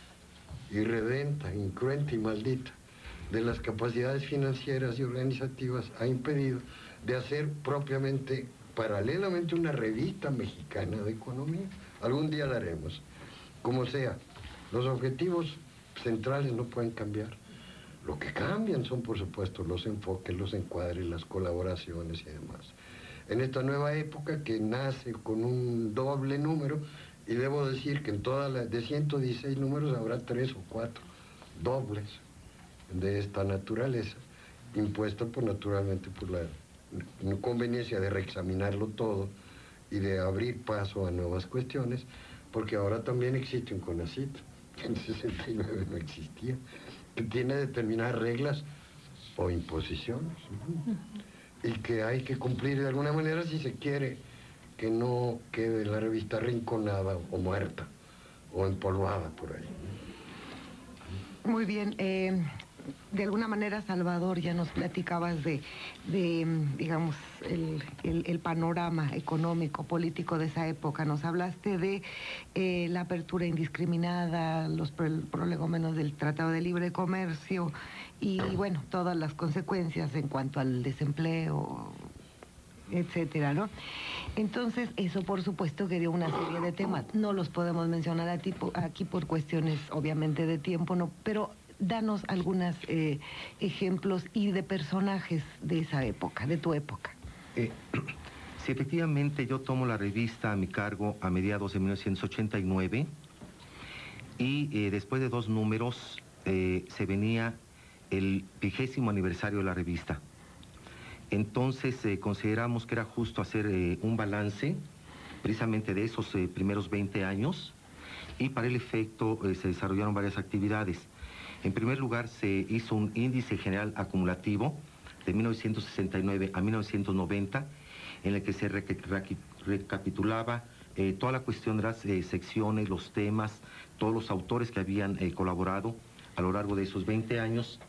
S4: irredenta, incruenta y maldita de las capacidades financieras y organizativas ha impedido de hacer propiamente, paralelamente, una revista mexicana de economía. Algún día la haremos. Como sea, los objetivos centrales no pueden cambiar. Lo que cambian son, por supuesto, los enfoques, los encuadres, las colaboraciones y demás. En esta nueva época que nace con un doble número, y debo decir que en toda la, de ciento dieciséis números habrá tres o cuatro dobles de esta naturaleza, impuesta por, naturalmente por la conveniencia de reexaminarlo todo y de abrir paso a nuevas cuestiones, porque ahora también existe un CONACYT, que en sesenta y nueve no existía, que tiene determinadas reglas o imposiciones, ¿no? Y que hay que cumplir de alguna manera si se quiere que no quede la revista arrinconada o muerta o empolvada por ahí.
S3: Muy bien. Eh, de alguna manera, Salvador, ya nos platicabas de, de digamos, el, el, el panorama económico, político de esa época. Nos hablaste de eh, la apertura indiscriminada, los prolegómenos del Tratado de Libre Comercio y, bueno, todas las consecuencias en cuanto al desempleo, etcétera, ¿no? Entonces, eso por supuesto que dio una serie de temas. No los podemos mencionar a ti, aquí por cuestiones, obviamente, de tiempo, ¿no? Pero danos algunos eh, ejemplos y de personajes de esa época, de tu época.
S6: Eh, sí, efectivamente, yo tomo la revista a mi cargo a mediados de mil novecientos ochenta y nueve y eh, después de dos números eh, se venía el vigésimo aniversario de la revista. Entonces eh, consideramos que era justo hacer eh, un balance precisamente de esos eh, primeros veinte años, y para el efecto eh, se desarrollaron varias actividades. En primer lugar, se hizo un índice general acumulativo de mil novecientos sesenta y nueve a mil novecientos noventa, en el que se re re recapitulaba eh, toda la cuestión de las eh, secciones, los temas, todos los autores que habían eh, colaborado a lo largo de esos veinte años,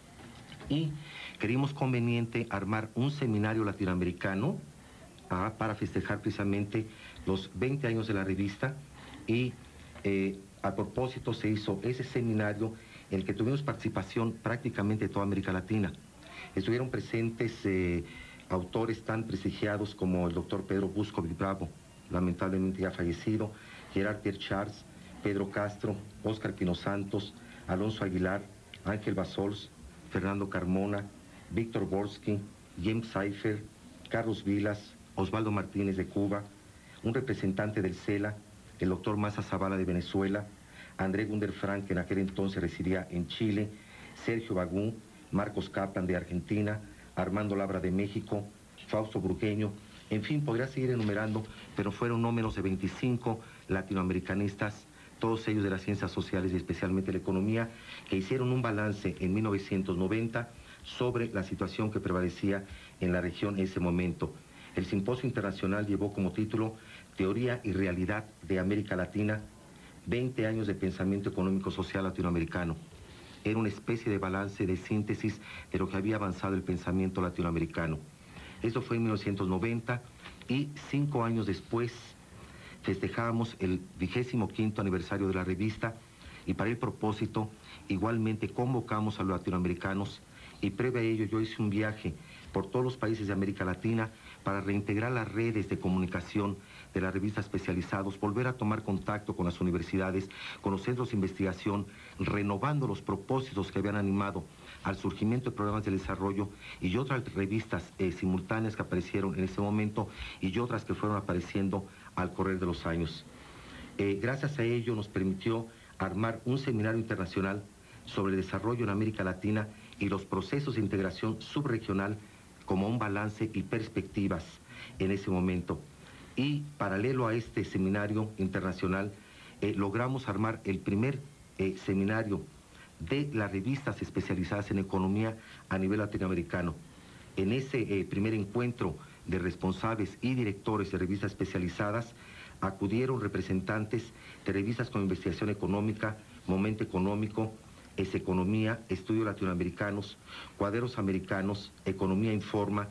S6: y creímos conveniente armar un seminario latinoamericano ah, para festejar precisamente los veinte años de la revista, y eh, a propósito se hizo ese seminario en el que tuvimos participación prácticamente de toda América Latina. Estuvieron presentes eh, autores tan prestigiados como el doctor Pedro Buscovich Bravo, lamentablemente ya fallecido, Gerard Pierre Charles, Pedro Castro, Óscar Pino Santos, Alonso Aguilar, Ángel Basols, Fernando Carmona, Víctor Borsky, James Seifer, Carlos Vilas, Osvaldo Martínez de Cuba, un representante del CELA, el doctor Maza Zavala de Venezuela, André Gunder Frank, que en aquel entonces residía en Chile, Sergio Bagún, Marcos Kaplan de Argentina, Armando Labra de México, Fausto Burgueño, en fin, podría seguir enumerando, pero fueron no menos de veinticinco latinoamericanistas, todos ellos de las ciencias sociales y especialmente la economía, que hicieron un balance en mil novecientos noventa sobre la situación que prevalecía en la región en ese momento. El simposio internacional llevó como título Teoría y Realidad de América Latina, veinte años de pensamiento económico-social latinoamericano. Era una especie de balance, de síntesis de lo que había avanzado el pensamiento latinoamericano. Esto fue en mil novecientos noventa, y cinco años después festejábamos el vigésimo quinto aniversario de la revista, y para el propósito igualmente convocamos a los latinoamericanos, y previo a ello yo hice un viaje por todos los países de América Latina para reintegrar las redes de comunicación de la revista especializados, volver a tomar contacto con las universidades, con los centros de investigación, renovando los propósitos que habían animado al surgimiento de programas de desarrollo, y otras revistas eh, simultáneas que aparecieron en ese momento, y otras que fueron apareciendo al correr de los años. Eh, gracias a ello nos permitió armar un seminario internacional sobre el desarrollo en América Latina y los procesos de integración subregional como un balance y perspectivas en ese momento. Y paralelo a este seminario internacional, eh, logramos armar el primer eh, seminario de las revistas especializadas en economía a nivel latinoamericano. En ese eh, primer encuentro de responsables y directores de revistas especializadas acudieron representantes de revistas con investigación económica, Momento Económico, Es Economía, Estudios Latinoamericanos, Cuadernos Americanos, Economía Informa,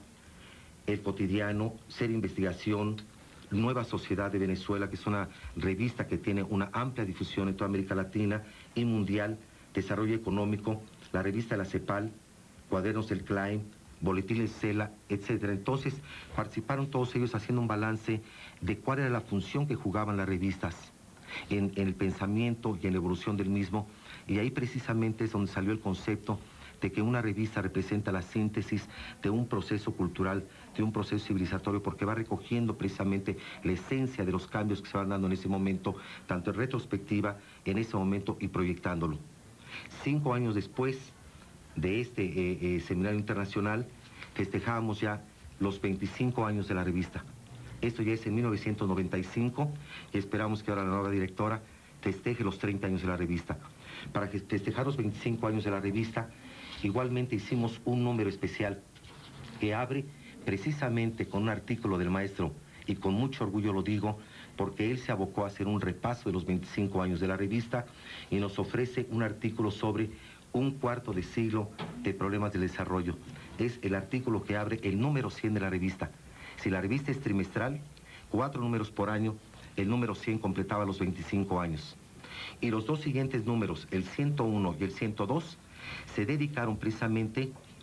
S6: El Cotidiano, Ser Investigación, Nueva Sociedad de Venezuela, que es una revista que tiene una amplia difusión en toda América Latina y mundial, Desarrollo Económico, la revista de la CEPAL, Cuadernos del Klein, Boletín del CELA, etcétera. Entonces participaron todos ellos haciendo un balance de cuál era la función que jugaban las revistas en, en el pensamiento y en la evolución del mismo, y ahí precisamente es donde salió el concepto de que una revista representa la síntesis de un proceso cultural, de un proceso civilizatorio, porque va recogiendo precisamente la esencia de los cambios que se van dando en ese momento, tanto en retrospectiva, en ese momento, y proyectándolo. Cinco años después de este eh, eh, seminario internacional, festejábamos ya los veinticinco años de la revista. Esto ya es en mil novecientos noventa y cinco, y esperamos que ahora la nueva directora festeje los treinta años de la revista. Para festejar los veinticinco años de la revista, igualmente hicimos un número especial que abre precisamente con un artículo del maestro, y con mucho orgullo lo digo, porque él se abocó a hacer un repaso de los veinticinco años de la revista y nos ofrece un artículo sobre un cuarto de siglo de problemas del desarrollo. Es el artículo que abre el número cien de la revista. Si la revista es trimestral, cuatro números por año, el número cien completaba los veinticinco años. Y los dos siguientes números, el ciento uno y el ciento dos, se dedicaron precisamente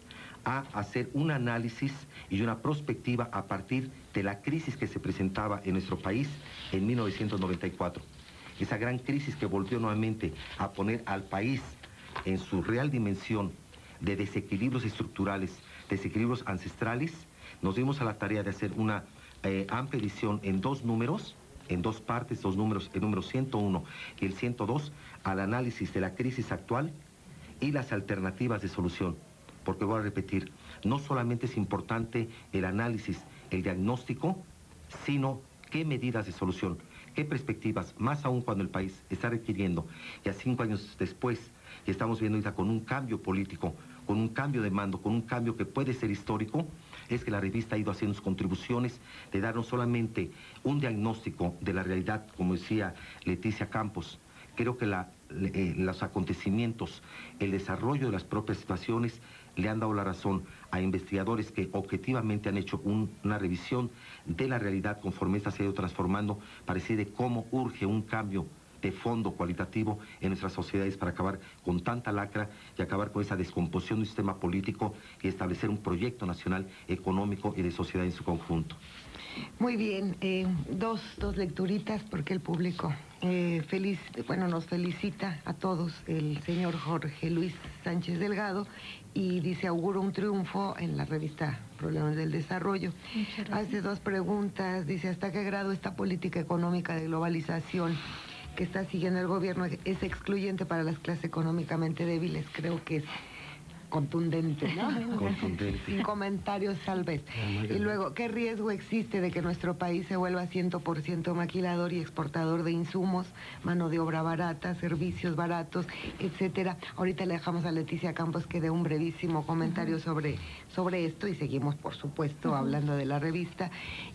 S6: a hacer un análisis y una prospectiva a partir de la crisis que se presentaba en nuestro país en mil novecientos noventa y cuatro. Esa gran crisis que volvió nuevamente a poner al país en su real dimensión de desequilibrios estructurales, desequilibrios ancestrales. Nos dimos a la tarea de hacer una eh, amplia edición en dos números, en dos partes, dos números, el número ciento uno y el ciento dos, al análisis de la crisis actual y las alternativas de solución. Porque voy a repetir, no solamente es importante el análisis, el diagnóstico, sino qué medidas de solución, qué perspectivas, más aún cuando el país está requiriendo, ya cinco años después, y estamos viendo ahorita con un cambio político, con un cambio de mando, con un cambio que puede ser histórico, es que la revista ha ido haciendo sus contribuciones de dar no solamente un diagnóstico de la realidad, como decía Leticia Campos. Creo que la, eh, los acontecimientos, el desarrollo de las propias situaciones le han dado la razón a investigadores que objetivamente han hecho un, una revisión de la realidad conforme esta se ha ido transformando, para decir de cómo urge un cambio de fondo cualitativo en nuestras sociedades para acabar con tanta lacra y acabar con esa descomposición del sistema político y establecer un proyecto nacional económico y de sociedad en su conjunto.
S3: Muy bien, eh, dos, dos lecturitas porque el público eh, feliz, bueno, nos felicita a todos el señor Jorge Luis Sánchez Delgado y dice auguro un triunfo en la revista Problemas del Desarrollo. Hace dos preguntas, dice ¿hasta qué grado esta política económica de globalización que está siguiendo el gobierno es excluyente para las clases económicamente débiles? Creo que es contundente, ¿no?
S6: Contundente.
S3: Sin comentarios tal vez. Y luego, ¿qué riesgo existe de que nuestro país se vuelva cien por ciento maquilador y exportador de insumos, mano de obra barata, servicios baratos, etcétera? Ahorita le dejamos a Leticia Campos que dé un brevísimo comentario uh-huh. sobre, sobre esto y seguimos, por supuesto, uh-huh. hablando de la revista.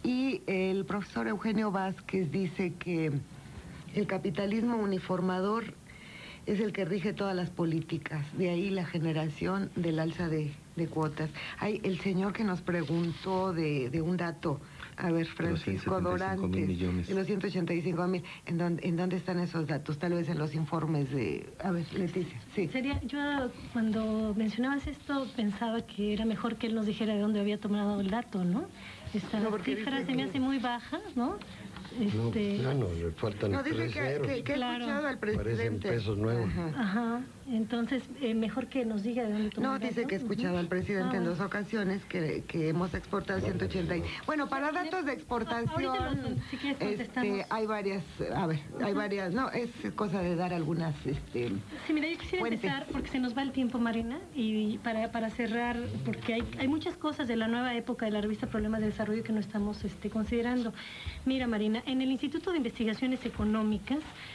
S3: Y el profesor Eugenio Vázquez dice que el capitalismo uniformador es el que rige todas las políticas, de ahí la generación del alza de, de cuotas. Hay el señor que nos preguntó de, de un dato, a ver, Francisco Dorantes, de los ciento ochenta y cinco mil, ¿en dónde, ¿en dónde están esos datos? Tal vez en los informes de... A ver, Leticia, sí.
S5: Sería, yo cuando mencionabas esto pensaba que era mejor que él nos dijera de dónde había tomado el dato, ¿no? Esta no, cifra se me hace muy baja, ¿no?
S4: Este... No, no, le faltan
S3: no, dice
S4: tres
S3: que,
S4: ceros.
S3: Que, que
S5: claro.
S3: escuchado al presidente.
S4: Parecen pesos nuevos.
S5: Ajá. Ajá. Entonces, eh, mejor que nos diga de dónde tomó.
S3: No, dice que he escuchado uh-huh. al presidente ah, en dos ocasiones que, que hemos exportado ciento ochenta y... Bueno, para datos de exportación,
S5: si
S3: este, hay varias, a ver, uh-huh. hay varias, no, es cosa de dar algunas, este...
S5: Sí, mira, yo quisiera fuentes. empezar, porque se nos va el tiempo, Marina, y para, para cerrar, porque hay, hay muchas cosas de la nueva época de la revista Problemas de Desarrollo que no estamos este, considerando. Mira, Marina, en el Instituto de Investigaciones Económicas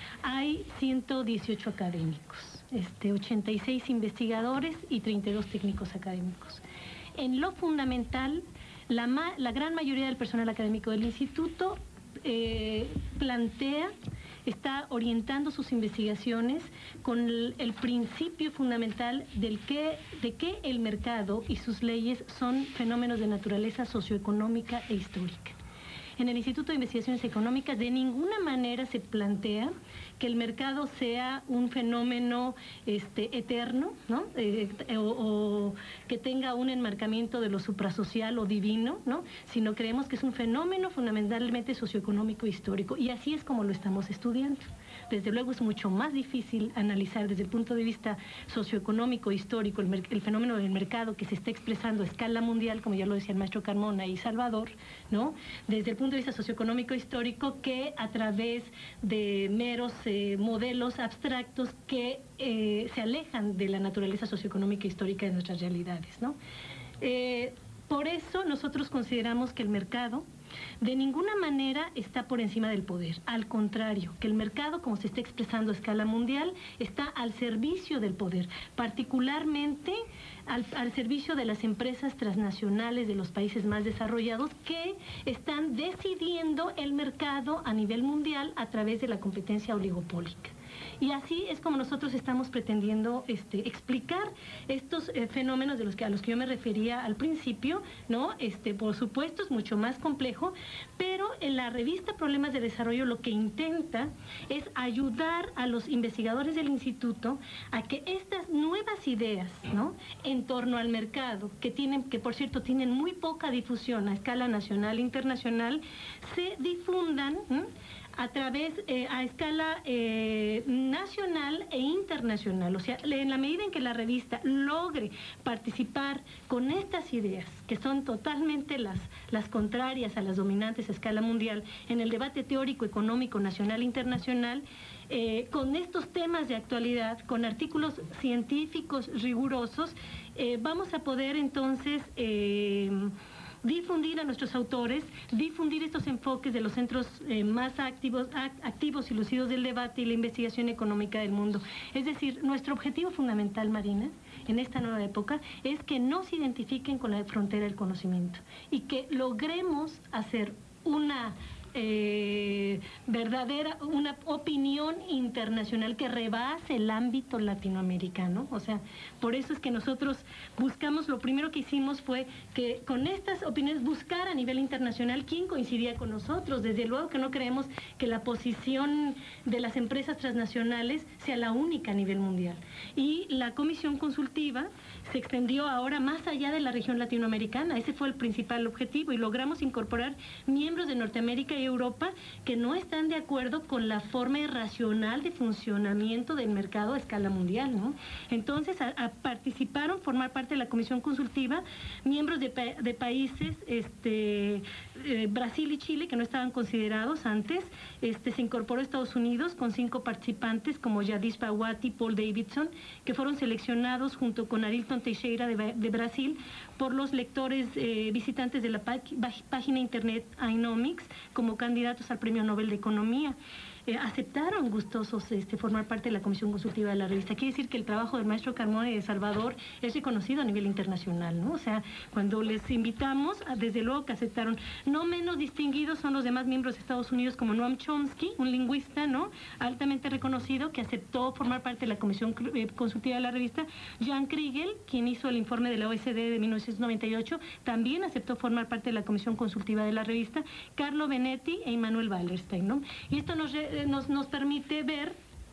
S5: hay ciento dieciocho académicos. Este, ochenta y seis investigadores y treinta y dos técnicos académicos. En lo fundamental, la, ma la gran mayoría del personal académico del instituto eh, plantea, está orientando sus investigaciones con el, el principio fundamental del que, de que el mercado y sus leyes son fenómenos de naturaleza socioeconómica e histórica. En el Instituto de Investigaciones Económicas de ninguna manera se plantea que el mercado sea un fenómeno este, eterno, ¿no? Eh, o, o que tenga un enmarcamiento de lo suprasocial o divino, ¿no? Sino creemos que es un fenómeno fundamentalmente socioeconómico e histórico, y así es como lo estamos estudiando. Desde luego es mucho más difícil analizar desde el punto de vista socioeconómico e histórico el, el fenómeno del mercado que se está expresando a escala mundial, como ya lo decía el maestro Carmona y Salvador, ¿no? Desde el punto de vista socioeconómico e histórico, que a través de meros eh, modelos abstractos que eh, se alejan de la naturaleza socioeconómica e histórica de nuestras realidades, ¿no? Eh, por eso nosotros consideramos que el mercado de ninguna manera está por encima del poder. Al contrario, que el mercado, como se está expresando a escala mundial, está al servicio del poder, particularmente al, al servicio de las empresas transnacionales de los países más desarrollados que están decidiendo el mercado a nivel mundial a través de la competencia oligopólica. Y así es como nosotros estamos pretendiendo este, explicar estos eh, fenómenos de los que, a los que yo me refería al principio, ¿no? Este, por supuesto es mucho más complejo, pero en la revista Problemas de Desarrollo lo que intenta es ayudar a los investigadores del instituto a que estas nuevas ideas, ¿no?, en torno al mercado, que tienen, que por cierto tienen muy poca difusión a escala nacional e internacional, se difundan ¿m? a través, eh, a escala eh, nacional e internacional. O sea, en la medida en que la revista logre participar con estas ideas, que son totalmente las, las contrarias a las dominantes a escala mundial, en el debate teórico, económico, nacional e internacional, eh, con estos temas de actualidad, con artículos científicos rigurosos, eh, vamos a poder entonces Eh, difundir a nuestros autores, difundir estos enfoques de los centros eh, más activos, act activos y lucidos del debate y la investigación económica del mundo. Es decir, nuestro objetivo fundamental, Marina, en esta nueva época, es que no se identifiquen con la frontera del conocimiento y que logremos hacer una Eh, verdadera, una opinión internacional que rebase el ámbito latinoamericano. O sea, por eso es que nosotros buscamos, lo primero que hicimos fue que con estas opiniones buscar a nivel internacional quién coincidía con nosotros. Desde luego que no creemos que la posición de las empresas transnacionales sea la única a nivel mundial. Y la comisión consultiva se extendió ahora más allá de la región latinoamericana. Ese fue el principal objetivo y logramos incorporar miembros de Norteamérica y Europa que no están de acuerdo con la forma irracional de funcionamiento del mercado a escala mundial, ¿no? Entonces a, a participaron, formar parte de la comisión consultiva, miembros de, pa de países, este, eh, Brasil y Chile, que no estaban considerados antes. Este, se incorporó Estados Unidos con cinco participantes como Yadish Pawati, Paul Davidson, que fueron seleccionados junto con Arilton Teixeira de, de Brasil por los lectores eh, visitantes de la página internet Ainomics como candidatos al Premio Nobel de Economía. Eh, aceptaron gustosos este, formar parte de la comisión consultiva de la revista. Quiere decir que el trabajo del maestro Carmona y de Salvador es reconocido a nivel internacional, ¿no? O sea, cuando les invitamos, desde luego que aceptaron. No menos distinguidos son los demás miembros de Estados Unidos, como Noam Chomsky, un lingüista, ¿no?, altamente reconocido, que aceptó formar parte de la comisión eh, consultiva de la revista. Jan Kriegel, quien hizo el informe de la O E C D de mil novecientos noventa y ocho, también aceptó formar parte de la comisión consultiva de la revista. Carlo Benetti e Immanuel Wallerstein, ¿no? Y esto nos Nos, nos permite ver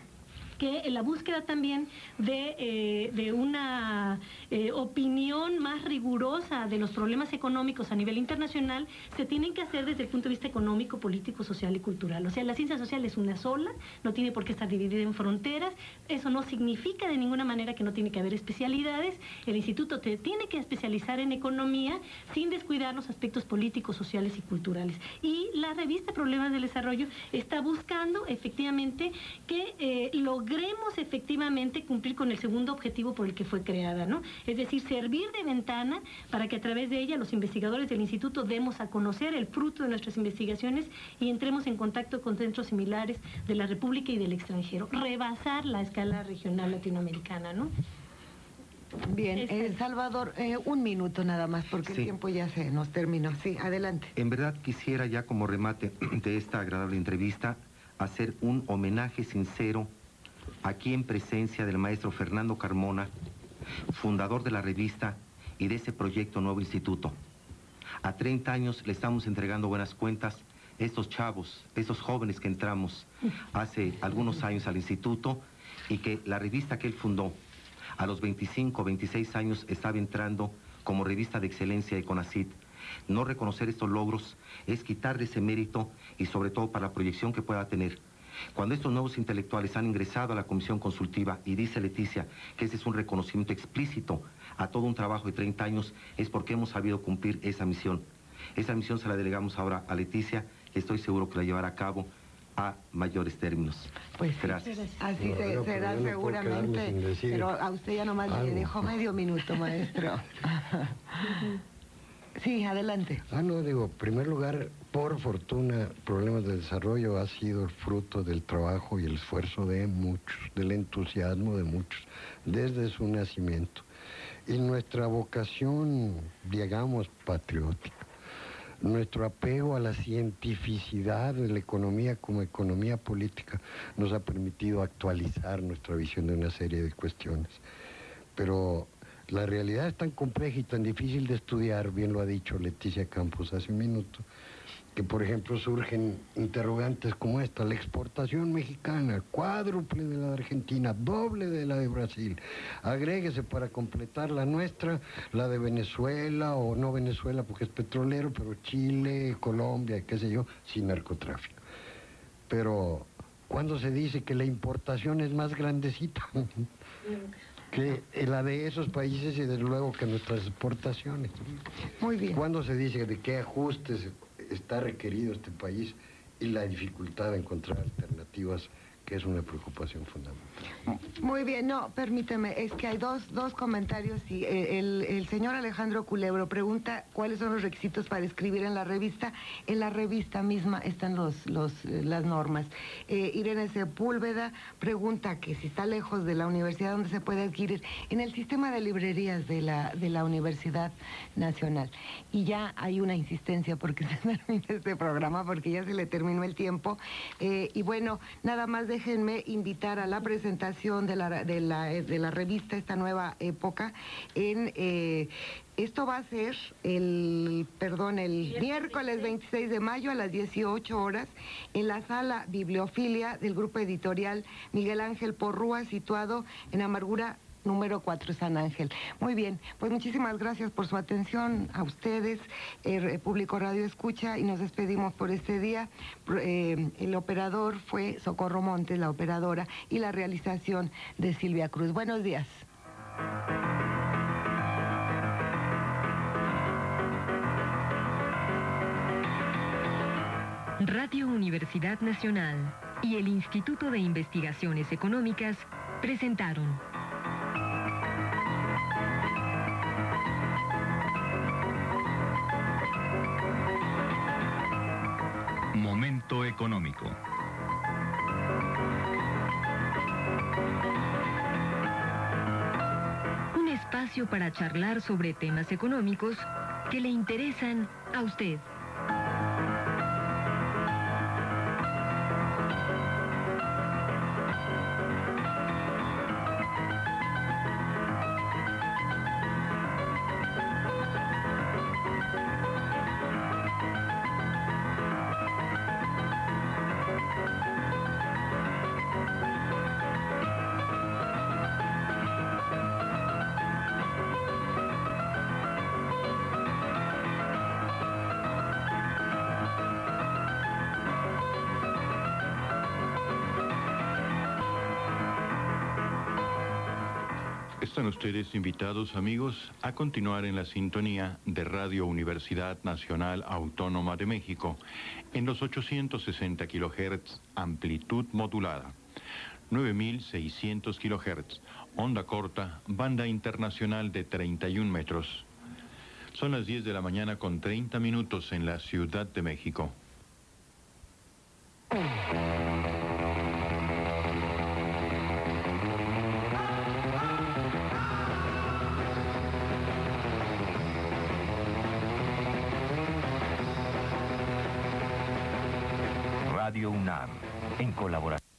S5: que en la búsqueda también de, eh, de una eh, opinión más rigurosa de los problemas económicos a nivel internacional se tienen que hacer desde el punto de vista económico, político, social y cultural. O sea, la ciencia social es una sola, no tiene por qué estar dividida en fronteras. Eso no significa de ninguna manera que no tiene que haber especialidades. El instituto te tiene que especializar en economía sin descuidar los aspectos políticos, sociales y culturales. Y la revista Problemas del Desarrollo está buscando efectivamente que eh, logremos efectivamente cumplir con el segundo objetivo por el que fue creada, ¿no? Es decir, servir de ventana para que a través de ella los investigadores del instituto demos a conocer el fruto de nuestras investigaciones y entremos en contacto con centros similares de la República y del extranjero. Rebasar la escala regional latinoamericana, ¿no?
S3: Bien, eh, Salvador, eh, un minuto nada más, porque
S6: sí.
S3: el tiempo ya se nos terminó. Sí, adelante.
S6: En verdad quisiera ya como remate de esta agradable entrevista hacer un homenaje sincero aquí en presencia del maestro Fernando Carmona, fundador de la revista y de ese proyecto Nuevo Instituto. A treinta años le estamos entregando buenas cuentas a estos chavos, estos jóvenes que entramos hace algunos años al instituto y que la revista que él fundó a los veinticinco, veintiséis años estaba entrando como revista de excelencia de CONACYT. No reconocer estos logros es quitarle ese mérito y sobre todo para la proyección que pueda tener. Cuando estos nuevos intelectuales han ingresado a la comisión consultiva y dice Leticia que ese es un reconocimiento explícito a todo un trabajo de treinta años, es porque hemos sabido cumplir esa misión. Esa misión se la delegamos ahora a Leticia, que estoy seguro que la llevará a cabo a mayores términos.
S3: Pues
S6: gracias.
S3: Así
S4: No,
S3: se,
S4: no,
S3: será
S4: pero no
S3: seguramente, pero a usted ya nomás
S4: algo.
S3: le dejo medio minuto, maestro. Sí, adelante.
S4: Ah, no, digo, en primer lugar, por fortuna, Problemas de Desarrollo ha sido el fruto del trabajo y el esfuerzo de muchos, del entusiasmo de muchos, desde su nacimiento. Y nuestra vocación, digamos, patriótica, nuestro apego a la cientificidad de la economía como economía política nos ha permitido actualizar nuestra visión de una serie de cuestiones. Pero la realidad es tan compleja y tan difícil de estudiar, bien lo ha dicho Leticia Campos hace un minuto, que por ejemplo surgen interrogantes como esta: la exportación mexicana, cuádruple de la de Argentina, doble de la de Brasil, agréguese para completar la nuestra, la de Venezuela, o no Venezuela porque es petrolero, pero Chile, Colombia, qué sé yo, sin narcotráfico. Pero ¿cuándo se dice que la importación es más grandecita que la de esos países y desde luego que nuestras exportaciones?
S3: Muy bien.
S4: ¿Cuándo se dice de qué ajustes está requerido este país y la dificultad de encontrar alternativas, que es una preocupación fundamental?
S3: Muy bien, no, permíteme, es que hay dos, dos comentarios. Y el, el señor Alejandro Culebro pregunta cuáles son los requisitos para escribir en la revista. En la revista misma están los, los, las normas. Eh, Irene Sepúlveda pregunta que si está lejos de la universidad, ¿dónde se puede adquirir? En el sistema de librerías de la, de la Universidad Nacional. Y ya hay una insistencia porque se termine este programa, porque ya se le terminó el tiempo. Eh, y bueno, nada más déjenme invitar a la presentación de la, de la, de la revista Esta Nueva Época. En, eh, esto va a ser el, perdón, el miércoles veintiséis de mayo a las dieciocho horas en la sala Bibliofilia del Grupo Editorial Miguel Ángel Porrúa, situado en Amargura número cuatro, San Ángel. Muy bien, pues muchísimas gracias por su atención a ustedes, el público Radio Escucha, y nos despedimos por este día. Eh, el operador fue Socorro Montes, la operadora, y la realización de Silvia Cruz. Buenos días.
S1: Radio Universidad Nacional y el Instituto de Investigaciones Económicas presentaron
S2: Momento económico.
S1: Un espacio para charlar sobre temas económicos que le interesan a usted.
S7: Están ustedes invitados, amigos, a continuar en la sintonía de Radio Universidad Nacional Autónoma de México en los ochocientos sesenta kilohertz, amplitud modulada, nueve mil seiscientos kilohertz, onda corta, banda internacional de treinta y un metros. Son las diez de la mañana con treinta minutos en la Ciudad de México.
S2: Radio UNAM, en colaboración.